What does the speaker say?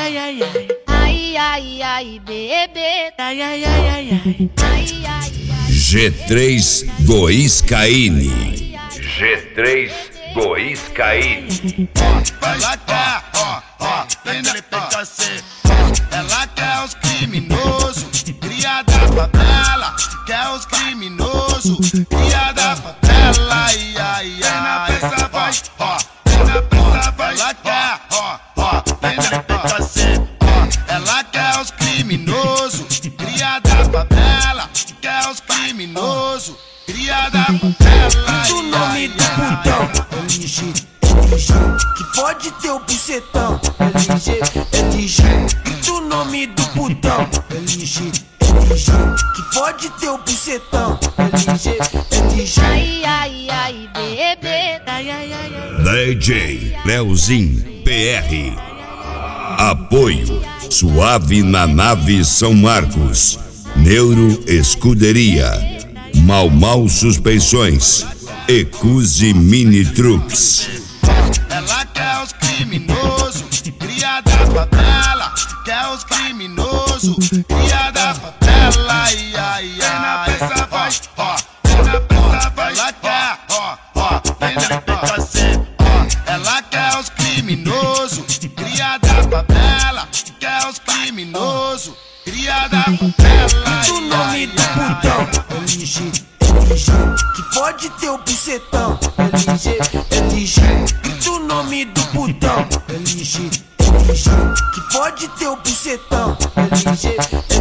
ai, ai, ai. Ai, ai, ai, bebê. Ai, ai, ai, ai, ai. Ai, ai, ai. G3 Goiscaíne. G3 Goiscaíne. Ela quer, vem nele PKC. Ela quer os criminosos, cria da favela. Quer os criminosos, cria da favela. Ai, ai, ai. Na peça vai, na peça vai. Ela quer, vem nele PKC. Ela quer os criminosos, cria da favela. Quer os criminosos, cria da favela. O nome do putão, LG, que pode ter o bucetão, LG. Grita o nome do putão, LG, que pode ter o bucetão, LG. Ai, ai, ai, bebê. Ai, ai, ai, ai. DJ Leozin PR. Apoio Suave na Nave São Marcos. Neuro Escuderia. Mal Suspeições. Ecuse Mini Trucks. Ela quer os criminosos, cria da favela. Quer os criminosos, cria da favela. Ai, ai, ai. Na peça vai, na peça vai. Ela quer, vem nele PKC. Ela quer os criminosos, cria da favela. Quer os criminosos, cria da favela. O nome do putão, LG, que pode ter o bucetão, LG. Grita o nome do putão, LG, que pode ter o bucetão, LG.